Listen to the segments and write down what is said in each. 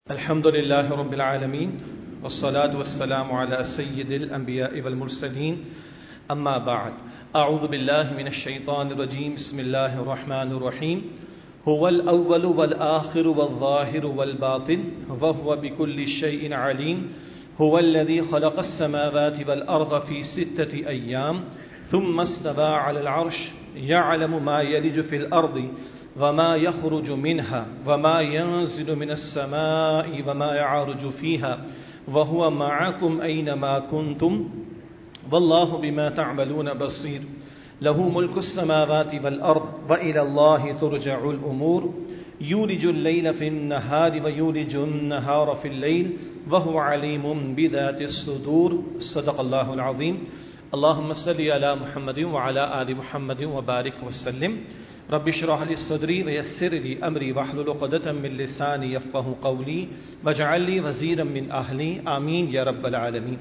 الحمد لله رب العالمين والصلاة والسلام على سيد الأنبياء والمرسلين أما بعد أعوذ بالله من الشيطان الرجيم بسم الله الرحمن الرحيم هو الأول والآخر والظاهر والباطن وهو بكل شيء عليم هو الذي خلق السماوات والأرض في 6 أيام ثم استوى على العرش يعلم ما يلج في الأرض وما يخرج منها وما ينزل من السماء وما يعرج فيها وهو معكم أينما كنتم والله بما تعملون بصير له ملك السماوات والأرض وإلى الله ترجع الأمور يولج الليل في النهار ويولج النهار في الليل وهو عليم بذات الصدور صدق الله العظيم اللهم صل على محمد وعلى آل محمد وبارك وسلم رب اشرح لي صدري ويسر لي امري واحلل عقدة من لساني يفقهوا قولي واجعل لي وزيرا من اهلي آمین یا رب العالمین۔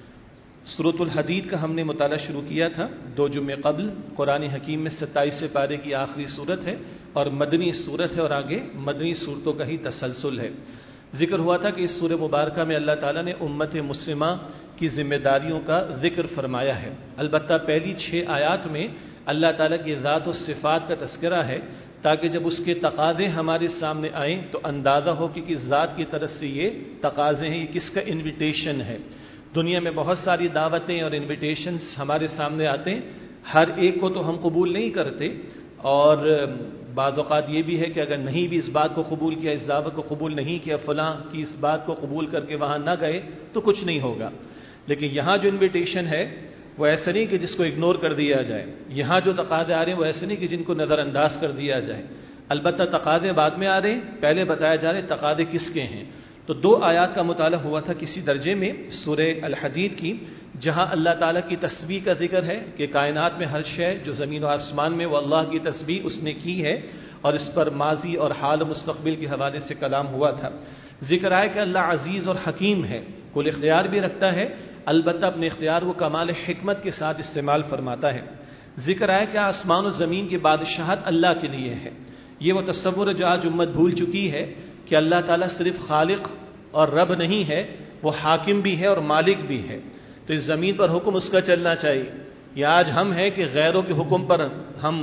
سورۃ الحدید کا ہم نے مطالعہ شروع کیا تھا 2 جمعے قبل۔ قرآن حکیم میں 27 پارے کی آخری صورت ہے اور مدنی صورت ہے، اور آگے مدنی صورتوں کا ہی تسلسل ہے۔ ذکر ہوا تھا کہ اس سورہ مبارکہ میں اللہ تعالیٰ نے امت مسلمہ کی ذمہ داریوں کا ذکر فرمایا ہے۔ البتہ پہلی 6 آیات میں اللہ تعالیٰ کی ذات و صفات کا تذکرہ ہے، تاکہ جب اس کے تقاضے ہمارے سامنے آئیں تو اندازہ ہو کہ کس ذات کی طرف سے یہ تقاضے ہیں، یہ کس کا انویٹیشن ہے۔ دنیا میں بہت ساری دعوتیں اور انویٹیشنز ہمارے سامنے آتے ہیں، ہر ایک کو تو ہم قبول نہیں کرتے، اور بعض اوقات یہ بھی ہے کہ اگر نہیں بھی اس بات کو قبول کیا، اس دعوت کو قبول نہیں کیا، فلاں کی اس بات کو قبول کر کے وہاں نہ گئے تو کچھ نہیں ہوگا۔ لیکن یہاں جو انویٹیشن ہے وہ ایسا نہیں کہ جس کو اگنور کر دیا جائے، یہاں جو تقاضے آ رہے ہیں وہ ایسے نہیں کہ جن کو نظر انداز کر دیا جائے۔ البتہ تقاضے بعد میں آ رہے ہیں، پہلے بتایا جا رہے ہیں تقاضے کس کے ہیں۔ تو 2 آیات کا مطالعہ ہوا تھا کسی درجے میں سورہ الحدید کی، جہاں اللہ تعالیٰ کی تسبیح کا ذکر ہے کہ کائنات میں ہر شے جو زمین و آسمان میں وہ اللہ کی تسبیح اس نے کی ہے، اور اس پر ماضی اور حال و مستقبل کے حوالے سے کلام ہوا تھا۔ ذکر آیا کہ اللہ عزیز اور حکیم ہے، کل اختیار بھی رکھتا ہے، البتہ اپنے اختیار کو کمال حکمت کے ساتھ استعمال فرماتا ہے۔ ذکر آیا کہ آسمان و زمین کی بادشاہت اللہ کے لیے ہے۔ یہ وہ تصور جو آج امت بھول چکی ہے کہ اللہ تعالیٰ صرف خالق اور رب نہیں ہے، وہ حاکم بھی ہے اور مالک بھی ہے، تو اس زمین پر حکم اس کا چلنا چاہیے۔ یہ آج ہم ہیں کہ غیروں کے حکم پر ہم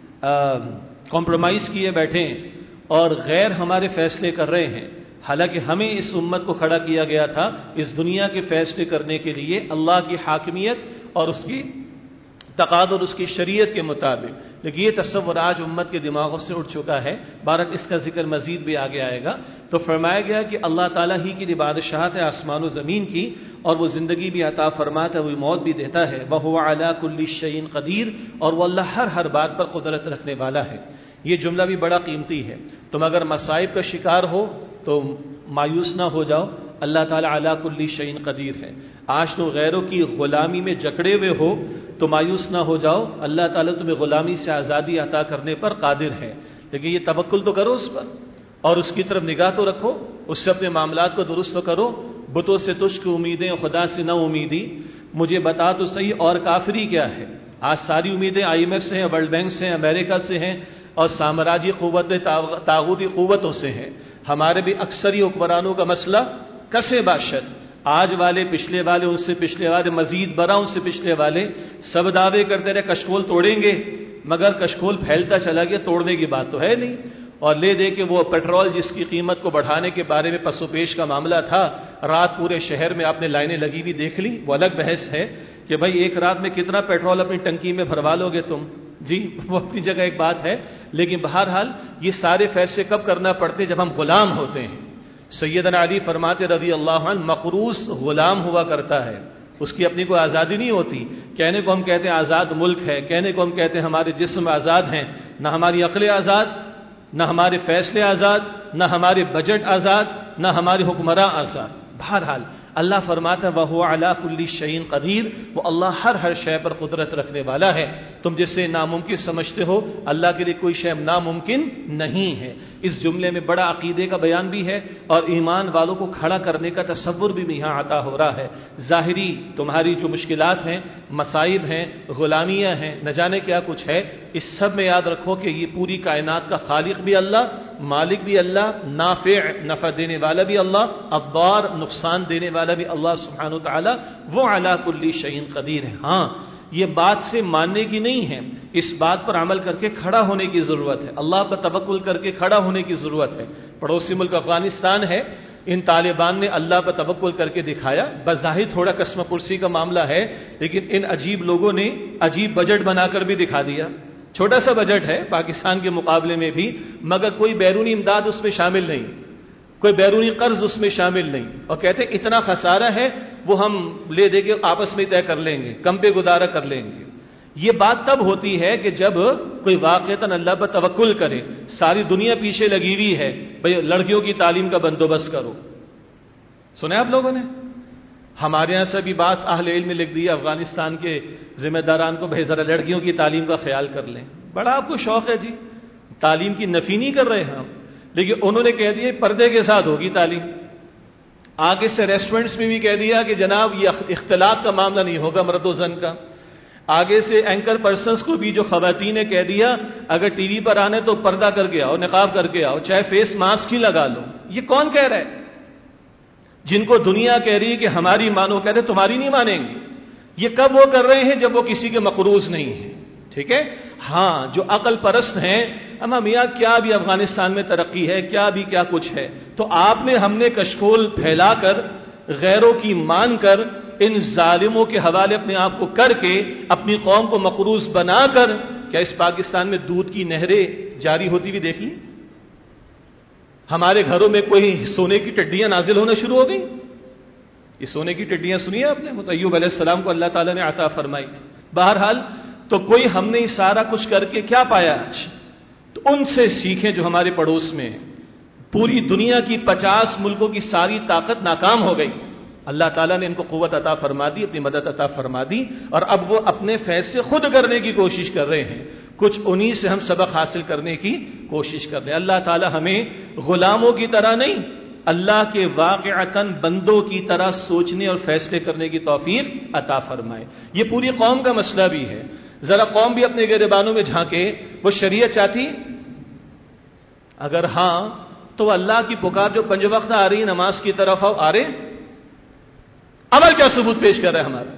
کمپرومائز کیے بیٹھے ہیں اور غیر ہمارے فیصلے کر رہے ہیں، حالانکہ ہمیں اس امت کو کھڑا کیا گیا تھا اس دنیا کے فیصلے کرنے کے لیے اللہ کی حاکمیت اور اس کی تقاضے اور اس کی شریعت کے مطابق۔ لیکن یہ تصور آج امت کے دماغوں سے اٹھ چکا ہے، بہرحال اس کا ذکر مزید بھی آگے آئے گا۔ تو فرمایا گیا کہ اللہ تعالیٰ ہی کی بادشاہت ہے آسمان و زمین کی، اور وہ زندگی بھی عطا فرماتا ہے، وہ موت بھی دیتا ہے۔ وَهُوَ عَلَى كُلِّ شَيْءٍ قدیر، اور وہ اللہ ہر بات پر قدرت رکھنے والا ہے۔ یہ جملہ بھی بڑا قیمتی ہے۔ تم اگر مصائب کا شکار ہو تو مایوس نہ ہو جاؤ، اللہ تعالیٰ علی کل شیء قدیر ہے۔ آج تم غیروں کی غلامی میں جکڑے ہوئے ہو تو مایوس نہ ہو جاؤ، اللہ تعالیٰ تمہیں غلامی سے آزادی عطا کرنے پر قادر ہے۔ لیکن یہ توکل تو کرو اس پر، اور اس کی طرف نگاہ تو رکھو، اس سے اپنے معاملات کو درست تو کرو۔ بتوں سے تجھ کی امیدیں، خدا سے نہ امیدی، مجھے بتا تو صحیح اور کافری کیا ہے۔ آج ساری امیدیں IMF سے ہیں، ورلڈ بینک سے ہیں، امریکہ سے ہیں، اور سامراجی قوتیں طاغوتی قوتوں سے ہیں۔ ہمارے بھی اکثری حکمرانوں کا مسئلہ کسے باشد، آج والے، پچھلے والے، ان سے پچھلے والے، مزید برا ان سے پچھلے والے، سب دعوے کرتے رہے کشکول توڑیں گے، مگر کشکول پھیلتا چلا گیا، توڑنے کی بات تو ہے نہیں۔ اور لے دے کہ وہ پیٹرول جس کی قیمت کو بڑھانے کے بارے میں پس و پیش کا معاملہ تھا، رات پورے شہر میں آپ نے لائنیں لگی ہوئی دیکھ لی، وہ الگ بحث ہے کہ بھائی ایک رات میں کتنا پیٹرول اپنی ٹنکی میں بھروا لو گے تم، جی وہ اپنی جگہ ایک بات ہے۔ لیکن بہرحال یہ سارے فیصلے کب کرنا پڑتے جب ہم غلام ہوتے ہیں۔ سیدنا علی فرماتے رضی اللہ عنہ، مقروض غلام ہوا کرتا ہے، اس کی اپنی کوئی آزادی نہیں ہوتی۔ کہنے کو ہم کہتے ہیں آزاد ملک ہے، کہنے کو ہم کہتے ہیں ہمارے جسم آزاد ہیں، نہ ہماری عقلیں آزاد، نہ ہمارے فیصلے آزاد، نہ ہمارے بجٹ آزاد، نہ ہمارے حکمراں آزاد۔ بہرحال اللہ فرماتا ہے وَهُوَ عَلَى كُلِّ شَيْءٍ قدیر، وہ اللہ ہر شے پر قدرت رکھنے والا ہے۔ تم جسے ناممکن سمجھتے ہو، اللہ کے لیے کوئی شے ناممکن نہیں ہے۔ اس جملے میں بڑا عقیدے کا بیان بھی ہے اور ایمان والوں کو کھڑا کرنے کا تصور بھی یہاں عطا ہو رہا ہے۔ ظاہری تمہاری جو مشکلات ہیں، مصائب ہیں، غلامیاں ہیں، نہ جانے کیا کچھ ہے، اس سب میں یاد رکھو کہ یہ پوری کائنات کا خالق بھی اللہ مالک بھی اللہ، نافع نفع دینے والا بھی اللہ، الضار نقصان دینے والا بھی اللہ سبحانہ وتعالی، وہ علی کل شیء قدیر ہے۔ ہاں یہ بات سے ماننے کی نہیں ہے، اس بات پر عمل کر کے کھڑا ہونے کی ضرورت ہے، اللہ پر توکل کر کے کھڑا ہونے کی ضرورت ہے۔ پڑوسی ملک افغانستان ہے، ان طالبان نے اللہ پر توکل کر کے دکھایا، بظاہر تھوڑا قسم پرسی کا معاملہ ہے، لیکن ان عجیب لوگوں نے عجیب بجٹ بنا کر بھی دکھا دیا۔ چھوٹا سا بجٹ ہے پاکستان کے مقابلے میں بھی، مگر کوئی بیرونی امداد اس میں شامل نہیں، کوئی بیرونی قرض اس میں شامل نہیں، اور کہتے ہیں اتنا خسارہ ہے وہ ہم لے دے کے آپس میں طے کر لیں گے، کم پہ گزارا کر لیں گے۔ یہ بات تب ہوتی ہے کہ جب کوئی واقعتاً اللہ پر توکل کرے۔ ساری دنیا پیچھے لگی ہوئی ہے، بھئی لڑکیوں کی تعلیم کا بندوبست کرو، سنا آپ لوگوں نے؟ ہمارے یہاں سے بھی بعض اہل علم نے لکھ دیا افغانستان کے ذمہ داران کو، بھائی ذرا لڑکیوں کی تعلیم کا خیال کر لیں۔ بڑا آپ کو شوق ہے جی، تعلیم کی نفی نہیں کر رہے ہم، لیکن انہوں نے کہہ دیا پردے کے ساتھ ہوگی تعلیم۔ آگے سے ریسٹورنٹس میں بھی کہہ دیا کہ جناب یہ اختلاط کا معاملہ نہیں ہوگا مرد و زن کا۔ آگے سے اینکر پرسنز کو بھی جو خواتین نے کہہ دیا اگر ٹی وی پر آنے تو پردہ کر کے آؤ، نقاب کر کے آؤ، چاہے فیس ماسک ہی لگا لو۔ یہ کون کہہ رہا ہے؟ جن کو دنیا کہہ رہی ہے کہ ہماری مانو، کہہ رہے تمہاری نہیں مانیں گے۔ یہ کب وہ کر رہے ہیں؟ جب وہ کسی کے مقروض نہیں ہیں، ٹھیک ہے؟ ہاں جو عقل پرست ہیں، اما میاں کیا بھی افغانستان میں ترقی ہے، کیا بھی کیا کچھ ہے، تو آپ نے ہم نے کشکول پھیلا کر، غیروں کی مان کر، ان ظالموں کے حوالے اپنے آپ کو کر کے، اپنی قوم کو مقروض بنا کر، کیا اس پاکستان میں دودھ کی نہریں جاری ہوتی ہوئی دیکھ لی؟ ہمارے گھروں میں کوئی سونے کی ٹڈیاں نازل ہونا شروع ہو گئی؟ یہ سونے کی ٹڈیاں سنی ہے آپ نے؟ ایوب علیہ السلام کو اللہ تعالیٰ نے عطا فرمائی تھی۔ بہرحال تو کوئی ہم نے سارا کچھ کر کے کیا پایا آج؟ تو ان سے سیکھیں جو ہمارے پڑوس میں ہیں۔ پوری دنیا کی 50 ملکوں کی ساری طاقت ناکام ہو گئی، اللہ تعالیٰ نے ان کو قوت عطا فرما دی، اپنی مدد عطا فرما دی، اور اب وہ اپنے فیصلے خود کرنے کی کوشش کر رہے ہیں۔ کچھ انہی سے ہم سبق حاصل کرنے کی کوشش کر رہے ہیں۔ اللہ تعالیٰ ہمیں غلاموں کی طرح نہیں، اللہ کے واقعتاً بندوں کی طرح سوچنے اور فیصلے کرنے کی توفیق عطا فرمائے۔ یہ پوری قوم کا مسئلہ بھی ہے۔ ذرا قوم بھی اپنے گریبانوں میں جھانکے، وہ شریعت چاہتی؟ اگر ہاں تو اللہ کی پکار جو 5 وقت آ رہی نماز کی طرف آ رہے، عمل کیا ثبوت پیش کر رہا ہے ہمارا؟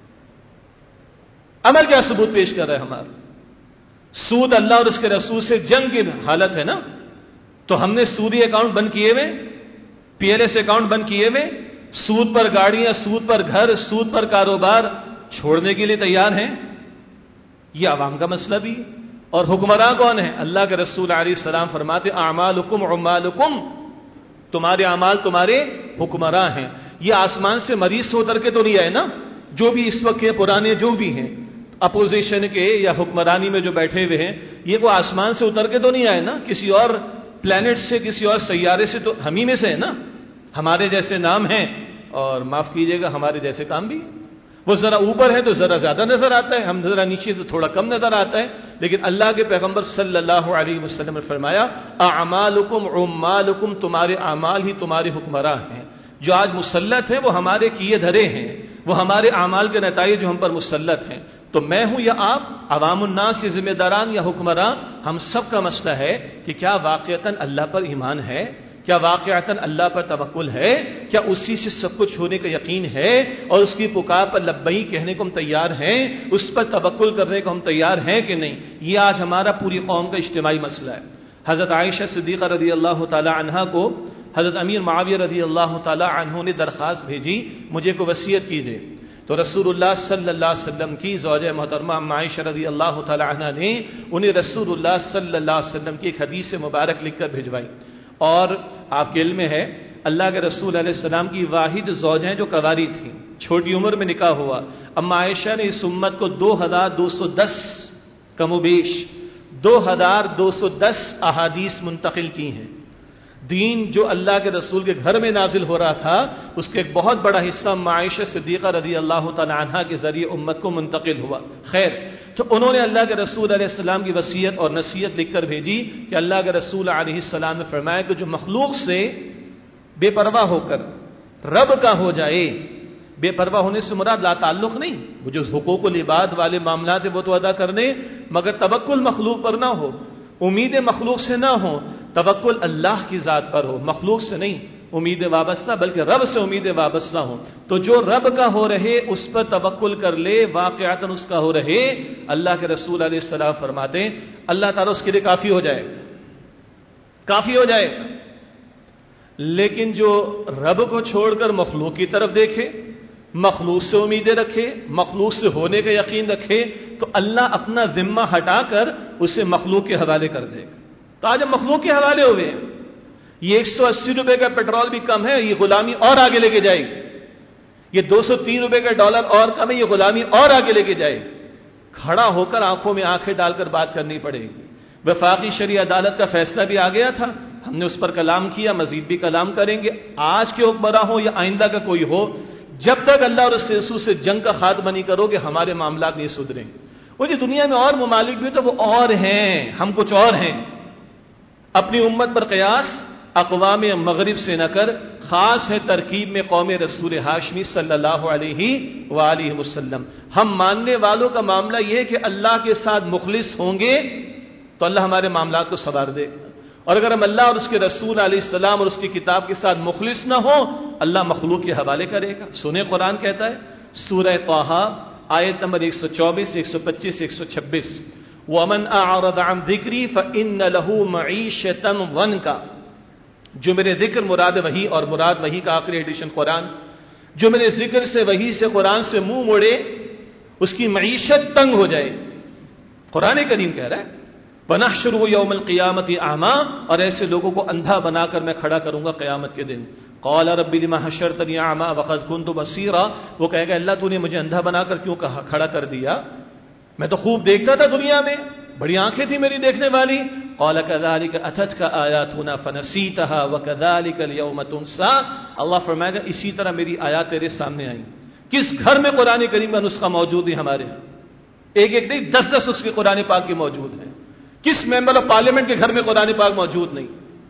عمل کیا ثبوت پیش کر رہا ہے ہمارا؟ سود اللہ اور اس کے رسول سے جنگ کی حالت ہے نا، تو ہم نے سودی اکاؤنٹ بند کیے ہوئے، پی ایل ایس اکاؤنٹ بند کیے ہوئے، سود پر گاڑیاں، سود پر گھر، سود پر کاروبار چھوڑنے کے لیے تیار ہیں؟ یہ عوام کا مسئلہ بھی۔ اور حکمراں کون ہیں؟ اللہ کے رسول علیہ السلام فرماتے اعمالکم عمالکم، تمہارے اعمال تمہارے حکمراں ہیں۔ یہ آسمان سے مریض سے اتر کے تو نہیں آئے نا، جو بھی اس وقت کے پرانے جو بھی ہیں اپوزیشن کے یا حکمرانی میں جو بیٹھے ہوئے ہیں، یہ کوئی آسمان سے اتر کے تو نہیں آئے نا، کسی اور پلانٹ سے، کسی اور سیارے سے، تو ہم ہی میں سے ہے نا۔ ہمارے جیسے نام ہیں اور معاف کیجئے گا ہمارے جیسے کام بھی۔ وہ ذرا اوپر ہے تو ذرا زیادہ نظر آتا ہے، ہم ذرا نیچے تو تھوڑا کم نظر آتا ہے، لیکن اللہ کے پیغمبر صلی اللہ علیہ وسلم نے فرمایا اعمالکم عمالکم، تمہارے اعمال ہی تمہارے حکمراں ہیں۔ جو آج مسلط ہیں وہ ہمارے کیے دھرے ہیں، وہ ہمارے اعمال کے نتائج جو ہم پر مسلط ہیں۔ تو میں ہوں یا آپ، عوام الناس یا ذمہ داران یا حکمراں، ہم سب کا مسئلہ ہے کہ کیا واقعتاً اللہ پر ایمان ہے؟ کیا واقعتاً اللہ پر توکل ہے؟ کیا اسی سے سب کچھ ہونے کا یقین ہے اور اس کی پکار پر لبیک کہنے کو ہم تیار ہیں؟ اس پر توکل کرنے کو ہم تیار ہیں کہ نہیں؟ یہ آج ہمارا پوری قوم کا اجتماعی مسئلہ ہے۔ حضرت عائشہ صدیقہ رضی اللہ تعالی عنہا کو حضرت امیر معاویہ رضی اللہ تعالی عنہ نے درخواست بھیجی، مجھے کو وصیت کیجیے، تو رسول اللہ صلی اللہ علیہ وسلم کی زوجہ محترمہ عائشہ رضی اللہ تعالی عنہا نے انہیں رسول اللہ صلی اللہ علیہ وسلم کی ایک حدیث مبارک لکھ کر بھجوائی۔ اور آپ کے علم میں ہے اللہ کے رسول علیہ السلام کی واحد زوجہیں جو کنواری تھیں، چھوٹی عمر میں نکاح ہوا، اما عائشہ نے اس امت کو 2210 کم و بیش 2210 احادیث منتقل کی ہیں۔ دین جو اللہ کے رسول کے گھر میں نازل ہو رہا تھا، اس کے ایک بہت بڑا حصہ عائشہ صدیقہ رضی اللہ تعالی عنہا کے ذریعے امت کو منتقل ہوا۔ خیر، تو انہوں نے اللہ کے رسول علیہ السلام کی وصیت اور نصیحت لکھ کر بھیجی کہ اللہ کے رسول علیہ السلام نے فرمایا کہ جو مخلوق سے بے پرواہ ہو کر رب کا ہو جائے، بے پرواہ ہونے سے مراد لا تعلق نہیں، وہ جو حقوق العباد والے معاملات ہیں وہ تو ادا کرنے، مگر توکل مخلوق پر نہ ہو، امید مخلوق سے نہ ہو، توکل اللہ کی ذات پر ہو، مخلوق سے نہیں امید وابستہ، بلکہ رب سے امید وابستہ ہوں. تو جو رب کا ہو رہے اس پر توکل کر لے، واقعتاً اس کا ہو رہے، اللہ کے رسول علیہ السلام فرماتے ہیں اللہ تعالیٰ اس کے لیے کافی ہو جائے گا، کافی ہو جائے گا. لیکن جو رب کو چھوڑ کر مخلوق کی طرف دیکھے، مخلوق سے امیدیں رکھے، مخلوق سے ہونے کا یقین رکھے، تو اللہ اپنا ذمہ ہٹا کر اسے مخلوق کے حوالے کر دے گا. تو آج ہم مخلوق کے حوالے ہوئے ہیں. یہ 180 روپے کا پیٹرول بھی کم ہے، یہ غلامی اور آگے لے کے جائے گی. یہ 203 روپے کا ڈالر اور کم ہے، یہ غلامی اور آگے لے کے جائے گی. کھڑا ہو کر آنکھوں میں آنکھیں ڈال کر بات کرنی پڑے گی. وفاقی شرعی عدالت کا فیصلہ بھی آ گیا تھا، ہم نے اس پر کلام کیا، مزید بھی کلام کریں گے. آج کے حکمراں ہو یا آئندہ کا کوئی ہو، جب تک اللہ اور اس کے رسول سے جنگ کا خاتمہ نہیں کرو گے ہمارے معاملات نہیں سدھریں. وہ جو دنیا میں اور ممالک بھی تو وہ اور ہیں، ہم کچھ اور ہیں. اپنی امت پر قیاس اقوام مغرب سے نہ کر، خاص ہے ترکیب میں قوم رسول ہاشمی صلی اللہ علیہ وآلہ وسلم. ہم ماننے والوں کا معاملہ یہ ہے کہ اللہ کے ساتھ مخلص ہوں گے تو اللہ ہمارے معاملات کو سنوار دے گا، اور اگر ہم اللہ اور اس کے رسول علیہ السلام اور اس کی کتاب کے ساتھ مخلص نہ ہو، اللہ مخلوق کے حوالے کرے گا. سنیں قرآن کہتا ہے سورہ طٰہٰ آیت نمبر 124، 125، 126، وَمَنْ أَعْرَضَ عَنْ ذِكْرِي فَإِنَّ لَهُ مَعِيشَةً ضَنْكًا. جو میرے ذکر مراد وہی، اور مراد وہی کا آخری ایڈیشن قرآن، جو میرے ذکر سے وہی سے قرآن سے منہ موڑے اس کی معیشت تنگ ہو جائے. قرآن کریم کہہ رہا ہے وَنَحْشُرُهُ يَوْمَ الْقِيَامَةِ أَعْمَىٰ، اور ایسے لوگوں کو اندھا بنا کر میں کھڑا کروں گا قیامت کے دن. قَالَ رَبِّ لِمَ حَشَرْتَنِي أَعْمَىٰ وَقَدْ كُنتُ بَصِيرًا. وہ کہے گا اللہ تو نے مجھے اندھا بنا کر کیوں کھڑا کر دیا؟ میں تو خوب دیکھتا تھا دنیا میں، بڑی آنکھیں تھی میری دیکھنے والی. قَالَ كَذَٰلِكَ أَتَتْكَ آيَاتُنَا فَنَسِيتَهَا وَكَذَٰلِكَ الْيَوْمَ تُنسَىٰ. اللہ فرمائے گا اسی طرح میری آیات تیرے سامنے آئیں. کس گھر میں قرآن کریم کا نسخہ موجود ہے ہمارے؟ ایک ایک نہیں، 10 اس کے قرآن پاک کے موجود ہیں. کس ممبر آف پارلیمنٹ کے گھر میں قرآن پاک موجود نہیں؟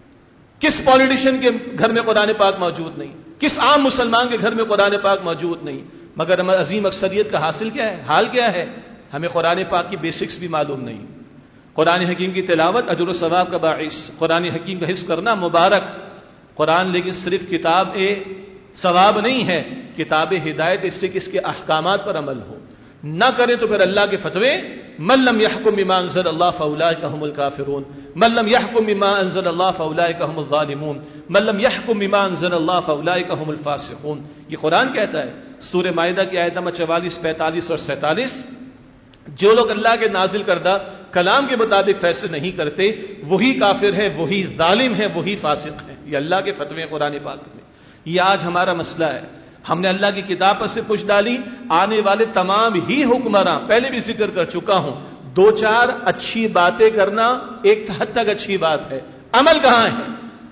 کس پالیٹیشین کے گھر میں قرآن پاک موجود نہیں؟ کس عام مسلمان کے گھر میں قرآن پاک موجود نہیں؟ مگر عظیم اکثریت کا حاصل کیا ہے، حال کیا ہے؟ ہمیں قرآن پاک کی بیسکس بھی معلوم نہیں. قرآن حکیم کی تلاوت اجر و ثواب کا باعث، قرآن حکیم کا حفظ کرنا مبارک. قرآن لیکن صرف کتاب ثواب نہیں ہے، کتاب ہدایت، اس سے کس کے احکامات پر عمل ہو. نہ کرے تو پھر اللہ کے فتوے من لم يحكم بما انزل الله فاولئك هم الكافرون، من لم يحكم بما انزل الله فاولئك هم الظالمون، من لم يحكم بما انزل الله فاولئك هم الفاسقون. یہ قرآن کہتا ہے سورہ مائدہ کی آیت نمبر 44، 45 اور 47. جو لوگ اللہ کے نازل کردہ کلام کے مطابق فیصلے نہیں کرتے وہی کافر ہے، وہی ظالم ہے، وہی فاسق ہے. یہ اللہ کے فتوے قرآن پاک میں. یہ آج ہمارا مسئلہ ہے. ہم نے اللہ کی کتاب پر سے پوچھ ڈالی. آنے والے تمام ہی حکمراں، پہلے بھی ذکر کر چکا ہوں، 2-4 اچھی باتیں کرنا ایک حد تک اچھی بات ہے، عمل کہاں ہے؟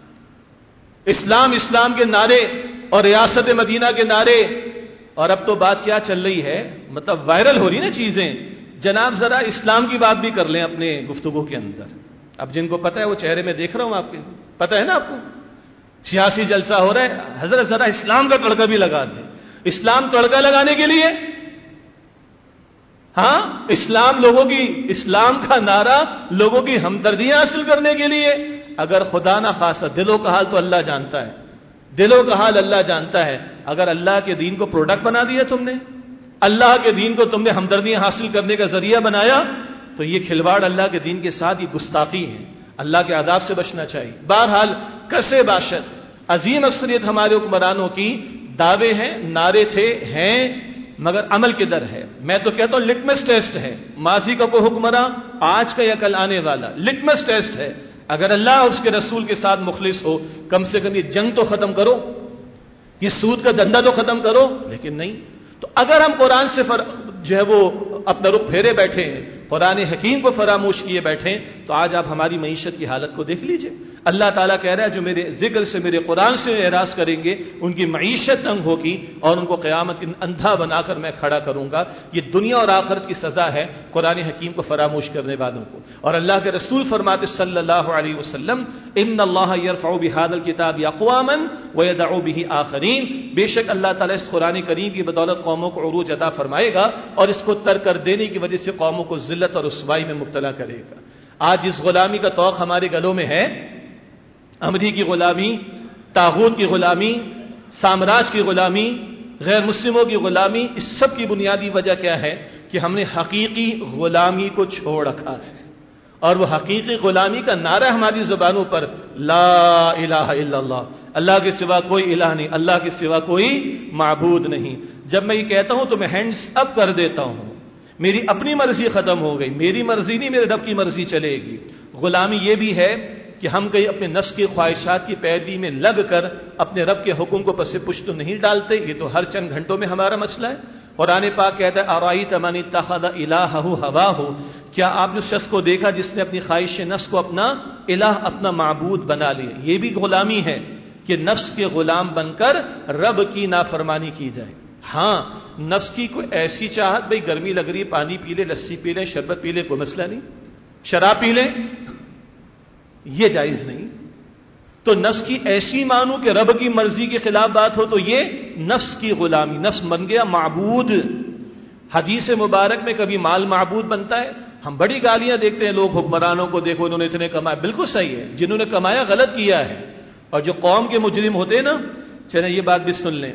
اسلام اسلام کے نعرے اور ریاست مدینہ کے نعرے. اور اب تو بات کیا چل رہی ہے، مطلب وائرل ہو رہی نا چیزیں. جناب ذرا اسلام کی بات بھی کر لیں اپنے گفتگو کے اندر. اب جن کو پتہ ہے وہ چہرے میں دیکھ رہا ہوں، آپ کے پتہ ہے نا، آپ کو سیاسی جلسہ ہو رہا ہے، حضرت ذرا اسلام کا تڑکا بھی لگا دیں. اسلام تڑکا لگانے کے لیے، ہاں اسلام کا نعرہ لوگوں کی ہمدردیاں حاصل کرنے کے لیے. اگر خدا نہ خاصہ دلوں کا حال تو اللہ جانتا ہے، دلوں کا حال اللہ جانتا ہے. اگر اللہ کے دین کو پروڈکٹ بنا دیا تم نے، اللہ کے دین کو تم نے ہمدردیاں حاصل کرنے کا ذریعہ بنایا، تو یہ کھلواڑ اللہ کے دین کے ساتھ یہ گستاخی ہے. اللہ کے عذاب سے بچنا چاہیے. بہرحال کسے باشد عظیم اکثریت ہمارے حکمرانوں کی دعوے ہیں، نعرے تھے، ہیں، مگر عمل کدھر ہے؟ میں تو کہتا ہوں لٹمس ٹیسٹ ہے. ماضی کا کوئی حکمراں، آج کا یا کل آنے والا، لٹمس ٹیسٹ ہے. اگر اللہ اور اس کے رسول کے ساتھ مخلص ہو، کم سے کم یہ جنگ تو ختم کرو، یہ سود کا دھندا تو ختم کرو. لیکن نہیں. تو اگر ہم قرآن سے جو ہے وہ اپنا رخ پھیرے بیٹھے ہیں، قرآن حکیم کو فراموش کیے بیٹھیں، تو آج آپ ہماری معیشت کی حالت کو دیکھ لیجئے. اللہ تعالیٰ کہہ رہا ہے جو میرے ذکر سے، میرے قرآن سے اعراض کریں گے ان کی معیشت تنگ ہوگی اور ان کو قیامت کے اندھا بنا کر میں کھڑا کروں گا. یہ دنیا اور آخرت کی سزا ہے قرآن حکیم کو فراموش کرنے والوں کو. اور اللہ کے رسول فرماتے صلی اللہ علیہ وسلم ان اللہ یرفع بهذا الكتاب اقواما ويدع به آخرین. بے شک اللہ تعالیٰ اس قرآن کریم کی بدولت قوموں کو عروج عطا فرمائے گا اور اس کو ترک کر دینے کی وجہ سے قوموں کو ذلت اور رسوائی میں مبتلا کرے گا. آج اس غلامی کا طوق ہمارے گلوں میں ہے، امریکی غلامی، طاغوت کی غلامی، سامراج کی غلامی، غیر مسلموں کی غلامی، اس سب کی بنیادی وجہ کیا ہے کہ ہم نے حقیقی غلامی کو چھوڑ رکھا ہے. اور وہ حقیقی غلامی کا نعرہ ہماری زبانوں پر لا الہ الا اللہ، اللہ کے سوا کوئی الہ نہیں، اللہ کے سوا کوئی معبود نہیں. جب میں یہ کہتا ہوں تو میں ہینڈز اپ کر دیتا ہوں، میری اپنی مرضی ختم ہو گئی، میری مرضی نہیں، میرے رب کی مرضی چلے گی. غلامی یہ بھی ہے کہ ہم کہیں اپنے نفس کی خواہشات کی پیروی میں لگ کر اپنے رب کے حکم کو پس پش تو نہیں ڈالتے. یہ تو ہر چند گھنٹوں میں ہمارا مسئلہ ہے. قرآن پاک کہتا ہے ارائیت من اتخذ الہہ ہواہ، کیا آپ نے اس شخص کو دیکھا جس نے اپنی خواہش نفس کو اپنا الہ، اپنا معبود بنا لیا. یہ بھی غلامی ہے کہ نفس کے غلام بن کر رب کی نافرمانی کی جائے. ہاں نفس کی کوئی ایسی چاہت، بھئی گرمی لگ رہی ہے پانی پی لے، لسی پی لے، شربت پی لے، کوئی مسئلہ نہیں، شراب پی لے، یہ جائز نہیں. تو نفس کی ایسی مانو کہ رب کی مرضی کے خلاف بات ہو تو یہ نفس کی غلامی، نفس بن گیا معبود. حدیث مبارک میں کبھی مال معبود بنتا ہے؟ ہم بڑی گالیاں دیکھتے ہیں لوگ حکمرانوں کو، دیکھو انہوں نے اتنے کمایا. بالکل صحیح ہے، جنہوں نے کمایا غلط کیا ہے. اور جو قوم کے مجرم ہوتے ہیں نا، چلیں یہ بات بھی سن لیں.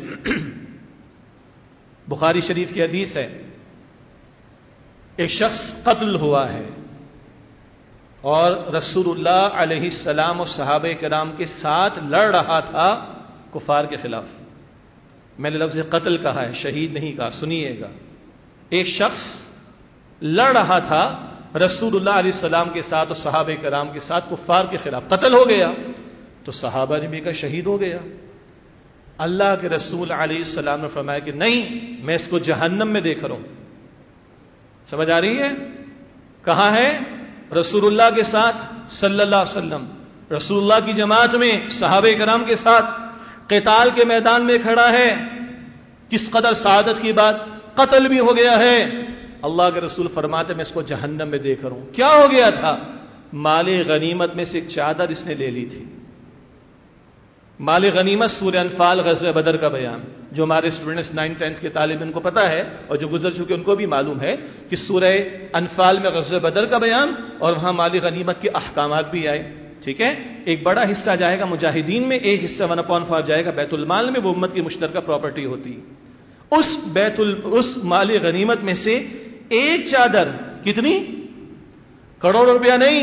بخاری شریف کی حدیث ہے، ایک شخص قتل ہوا ہے اور رسول اللہ علیہ السلام اور صحابہ کرام کے ساتھ لڑ رہا تھا کفار کے خلاف. میں نے لفظ قتل کہا ہے، شہید نہیں کہا، سنیے گا. ایک شخص لڑ رہا تھا رسول اللہ علیہ السلام کے ساتھ اور صحابہ کرام کے ساتھ کفار کے خلاف، قتل ہو گیا. تو صحابہ نے بھی کہا شہید ہو گیا. اللہ کے رسول علیہ السلام نے فرمایا کہ نہیں، میں اس کو جہنم میں دیکھ رہا ہوں. سمجھ آ رہی ہے؟ کہاں ہے؟ رسول اللہ کے ساتھ صلی اللہ علیہ وسلم، رسول اللہ کی جماعت میں صحابہ کرام کے ساتھ قتال کے میدان میں کھڑا ہے. کس قدر سعادت کی بات، قتل بھی ہو گیا ہے. اللہ کے رسول فرماتے میں اس کو جہنم میں دیکھ رہا ہوں. کیا ہو گیا تھا؟ مال غنیمت میں سے ایک چادر اس نے لے لی تھی. مال غنیمت سورہ انفال غزوہ بدر کا بیان، جو ہمارے اسٹوڈنٹس 9th 10th کے طالب ان کو پتا ہے اور جو گزر چکے ان کو بھی معلوم ہے کہ سورہ انفال میں غزوہ بدر کا بیان اور وہاں مال غنیمت کے احکامات بھی آئے. ٹھیک ہے، ایک بڑا حصہ جائے گا مجاہدین میں، ایک حصہ 1/4 جائے گا بیت المال میں، وہ امت کی مشترکہ پراپرٹی ہوتی. اس مال غنیمت میں سے ایک چادر، کتنی؟ کروڑوں روپیہ نہیں،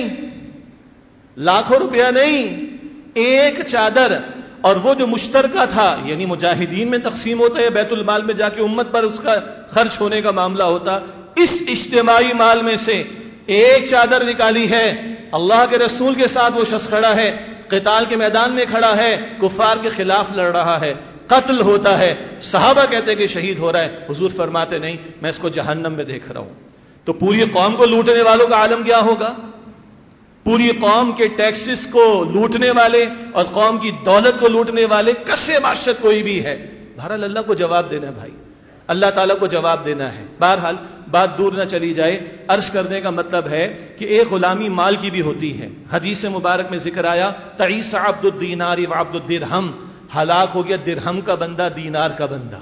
لاکھوں روپیہ نہیں، ایک چادر. اور وہ جو مشترکہ تھا، یعنی مجاہدین میں تقسیم ہوتا ہے، بیت المال میں جا کے امت پر اس کا خرچ ہونے کا معاملہ ہوتا. اس اجتماعی مال میں سے ایک چادر نکالی ہے. اللہ کے رسول کے ساتھ وہ شخص کھڑا ہے، قتال کے میدان میں کھڑا ہے، کفار کے خلاف لڑ رہا ہے، قتل ہوتا ہے. صحابہ کہتے ہیں کہ شہید ہو رہا ہے، حضور فرماتے نہیں، میں اس کو جہنم میں دیکھ رہا ہوں. تو پوری قوم کو لوٹنے والوں کا عالم کیا ہوگا؟ پوری قوم کے ٹیکسز کو لوٹنے والے اور قوم کی دولت کو لوٹنے والے کسے معاشرت کوئی بھی ہے. بہرحال اللہ کو جواب دینا ہے بھائی، اللہ تعالیٰ کو جواب دینا ہے. بہرحال بات دور نہ چلی جائے، عرض کرنے کا مطلب ہے کہ ایک غلامی مال کی بھی ہوتی ہے. حدیث مبارک میں ذکر آیا تعیس عبد الدینار و عبد الدرہم، ہلاک ہو گیا درہم کا بندہ، دینار کا بندہ.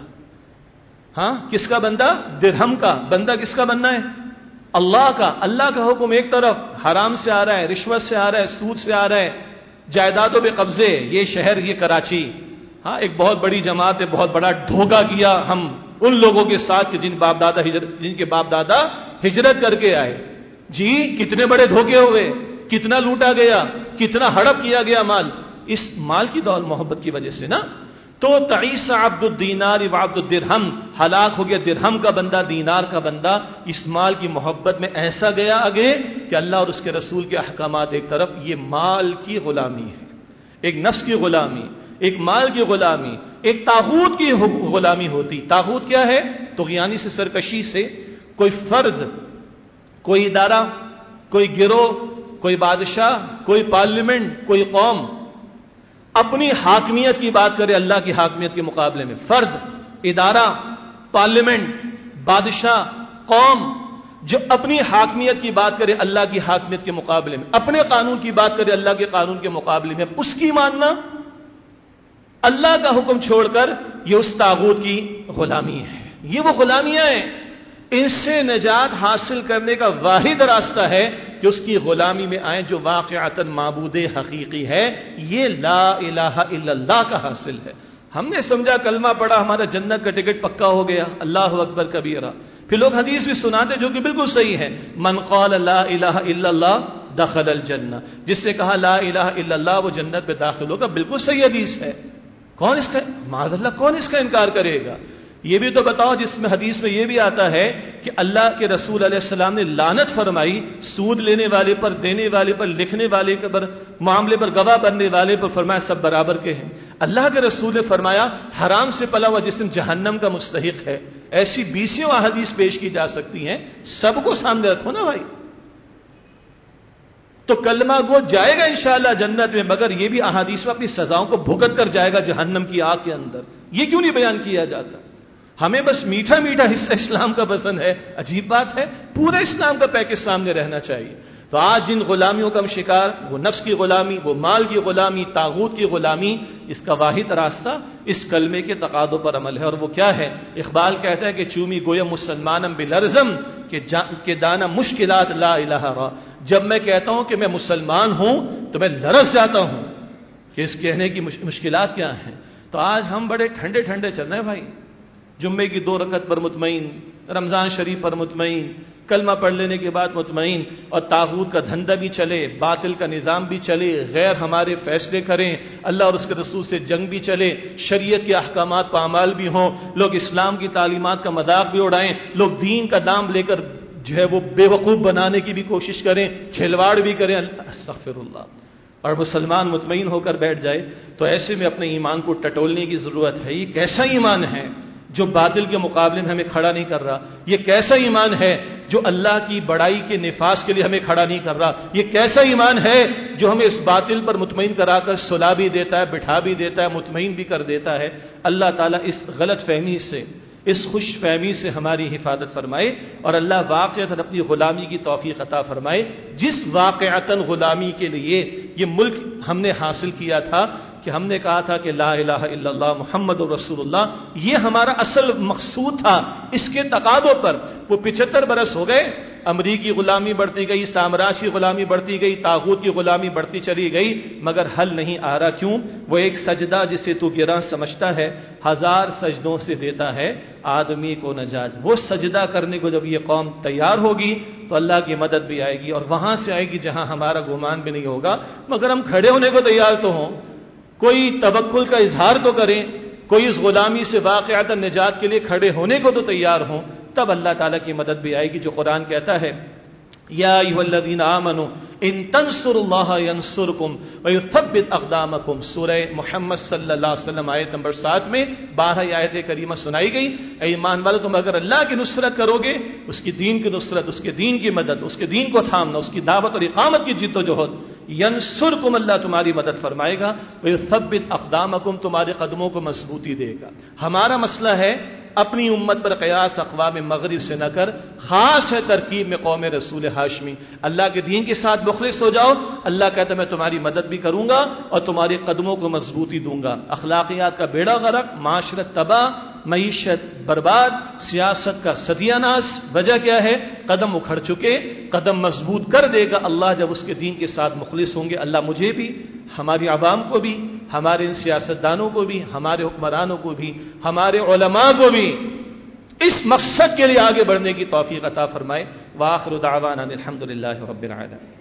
ہاں کس کا بندہ؟ درہم کا بندہ. کس کا بننا ہے؟ اللہ کا. اللہ کا حکم ایک طرف حرام سے آ رہا ہے، رشوت سے آ رہا ہے، سود سے آ رہا ہے، جائیدادوں پہ قبضے. یہ شہر، یہ کراچی، ہاں ایک بہت بڑی جماعت ہے، بہت بڑا دھوکہ کیا ہم ان لوگوں کے ساتھ کہ جن کے باپ دادا ہجرت کر کے آئے. جی کتنے بڑے دھوکے ہوئے، کتنا لوٹا گیا، کتنا ہڑپ کیا گیا مال، اس مال کی دولت محبت کی وجہ سے نا. تو تعیس عبد الدینار و عبد الدرہم، ہلاک ہو گیا درہم کا بندہ، دینار کا بندہ. اس مال کی محبت میں ایسا گیا آگے کہ اللہ اور اس کے رسول کے احکامات ایک طرف. یہ مال کی غلامی ہے، ایک نفس کی غلامی، ایک مال کی غلامی، ایک طاغوت کی غلامی ہوتی. طاغوت کیا ہے؟ طغیانی سے، سرکشی سے کوئی فرد، کوئی ادارہ، کوئی گروہ، کوئی بادشاہ، کوئی پارلیمنٹ، کوئی قوم اپنی حاکمیت کی بات کرے اللہ کی حاکمیت کے مقابلے میں. فرد، ادارہ، پارلیمنٹ، بادشاہ، قوم جو اپنی حاکمیت کی بات کرے اللہ کی حاکمیت کے مقابلے میں، اپنے قانون کی بات کرے اللہ کے قانون کے مقابلے میں، اس کی ماننا، اللہ کا حکم چھوڑ کر، یہ اس طاغوت کی غلامی ہے. یہ وہ غلامیاں ہیں ان سے نجات حاصل کرنے کا واحد راستہ ہے کہ اس کی غلامی میں آئیں جو واقعتاً معبود حقیقی ہے. یہ لا الہ الا اللہ کا حاصل ہے. ہم نے سمجھا کلمہ پڑھا ہمارا جنت کا ٹکٹ پکا ہو گیا، اللہ اکبر کبیرہ. پھر لوگ حدیث بھی سناتے جو کہ بالکل صحیح ہے، من قال لا الہ الا اللہ دخل الجنہ، جس سے کہا لا الہ الا اللہ وہ جنت میں داخل ہوگا. بالکل صحیح حدیث ہے. کون اس کا معاذ اللہ کون اس کا انکار کرے گا؟ یہ بھی تو بتاؤ جس میں حدیث میں یہ بھی آتا ہے کہ اللہ کے رسول علیہ السلام نے لعنت فرمائی سود لینے والے پر، دینے والے پر، لکھنے والے پر، معاملے پر گواہ بننے والے پر، فرمایا سب برابر کے ہیں. اللہ کے رسول نے فرمایا حرام سے پلا ہوا جسم جہنم کا مستحق ہے. ایسی 20 احادیث پیش کی جا سکتی ہیں، سب کو سامنے رکھو نا بھائی. تو کلمہ گو جائے گا انشاءاللہ جنت میں، مگر یہ بھی احادیث میں اپنی سزاؤں کو بھگت کر جائے گا جہنم کی آگ کے اندر. یہ کیوں نہیں بیان کیا جاتا؟ ہمیں بس میٹھا میٹھا حصہ اسلام کا پسند ہے. عجیب بات ہے، پورا اسلام کا پیکج سامنے رہنا چاہیے. تو آج جن غلامیوں کا ہم شکار، وہ نفس کی غلامی، وہ مال کی غلامی، طاغوت کی غلامی، اس کا واحد راستہ اس کلمے کے تقاضوں پر عمل ہے. اور وہ کیا ہے؟ اقبال کہتا ہے کہ چومی گویا مسلمانم بلرزم کہ دانا مشکلات لا الہ را. جب میں کہتا ہوں کہ میں مسلمان ہوں تو میں لرز جاتا ہوں کہ اس کہنے کی مشکلات کیا ہیں. تو آج ہم بڑے ٹھنڈے ٹھنڈے چل رہے ہیں بھائی. جمعے کی 2 رکعت پر مطمئن، رمضان شریف پر مطمئن، کلمہ پڑھ لینے کے بعد مطمئن، اور طاغوت کا دھندا بھی چلے، باطل کا نظام بھی چلے، غیر ہمارے فیصلے کریں، اللہ اور اس کے رسول سے جنگ بھی چلے، شریعت کے احکامات پامال بھی ہوں، لوگ اسلام کی تعلیمات کا مذاق بھی اڑائیں، لوگ دین کا نام لے کر جو ہے وہ بے وقوف بنانے کی بھی کوشش کریں، کھلواڑ بھی کریں. استغفر اللہ. اور مسلمان مطمئن ہو کر بیٹھ جائے تو ایسے میں اپنے ایمان کو ٹٹولنے کی ضرورت ہے. یہ کیسا ایمان ہے جو باطل کے مقابلے میں ہمیں کھڑا نہیں کر رہا؟ یہ کیسا ایمان ہے جو اللہ کی بڑائی کے نفاذ کے لیے ہمیں کھڑا نہیں کر رہا؟ یہ کیسا ایمان ہے جو ہمیں اس باطل پر مطمئن کرا کر صلح بھی دیتا ہے، بٹھا بھی دیتا ہے، مطمئن بھی کر دیتا ہے؟ اللہ تعالیٰ اس غلط فہمی سے، اس خوش فہمی سے ہماری حفاظت فرمائے، اور اللہ واقعتاً اپنی غلامی کی توفیق عطا فرمائے. جس واقعتاً غلامی کے لیے یہ ملک ہم نے حاصل کیا تھا کہ ہم نے کہا تھا کہ لا الہ الا اللہ محمد رسول اللہ، یہ ہمارا اصل مقصود تھا. اس کے تقاضوں پر وہ 75 برس ہو گئے، امریکی غلامی بڑھتی گئی، سامراج کی غلامی بڑھتی گئی، طاغوت کی غلامی بڑھتی چلی گئی، مگر حل نہیں آ رہا. کیوں؟ وہ ایک سجدہ جسے تو گراں سمجھتا ہے 1000 سجدوں سے دیتا ہے آدمی کو نجات. وہ سجدہ کرنے کو جب یہ قوم تیار ہوگی تو اللہ کی مدد بھی آئے گی، اور وہاں سے آئے گی جہاں ہمارا گمان بھی نہیں ہوگا. مگر ہم کھڑے ہونے کو تیار تو ہوں، کوئی توکل کا اظہار تو کریں، کوئی اس غلامی سے واقعات نجات کے لیے کھڑے ہونے کو تو تیار ہوں، تب اللہ تعالیٰ کی مدد بھی آئے گی. جو قرآن کہتا ہے یا ایھا الذین آمنوا ان تنصروا اللہ ینصرکم ویثبت اقدامکم. سورہ محمد صلی اللہ علیہ وسلم آیت نمبر 7 میں 12 آیت کریمہ سنائی گئی. اے ایمان والو، تم اگر اللہ کی نصرت کرو گے، اس کی دین کی نصرت، اس کے دین کی مدد، اس کے دین کو تھامنا، اس کی دعوت اور اقامت کی جد و جہد، ینصرکم، اللہ تمہاری مدد فرمائے گا، ویثبت اقدامکم، تمہارے قدموں کو مضبوطی دے گا. ہمارا مسئلہ ہے اپنی امت پر قیاس اقوام مغرب سے نہ کر، خاص ہے ترکیب میں قوم رسول ہاشمی. اللہ کے دین کے ساتھ مخلص ہو جاؤ، اللہ کہتا ہے میں تمہاری مدد بھی کروں گا اور تمہارے قدموں کو مضبوطی دوں گا. اخلاقیات کا بیڑا غرق، معاشرت تباہ، معیشت برباد، سیاست کا ستیہ ناش. وجہ کیا ہے؟ قدم اکھڑ چکے. قدم مضبوط کر دے گا اللہ جب اس کے دین کے ساتھ مخلص ہوں گے. اللہ مجھے بھی، ہماری عوام کو بھی، ہمارے ان سیاستدانوں کو بھی، ہمارے حکمرانوں کو بھی، ہمارے علماء کو بھی اس مقصد کے لیے آگے بڑھنے کی توفیق عطا فرمائے. وآخر دعوانا الحمدللہ رب العالمین.